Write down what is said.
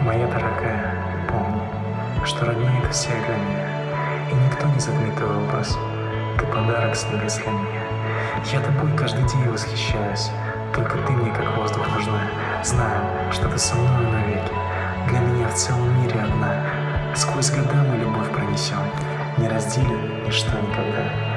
Моя дорогая, помни, что родные — это все для меня, и никто не затмит твой образ. Ты подарок с небес для меня. Я тобой каждый день восхищаюсь, только ты мне как воздух нужна. Знаю, что ты со мной навеки, для меня в целом мире одна. Сквозь года мы любовь пронесем, не разделит ничто никогда.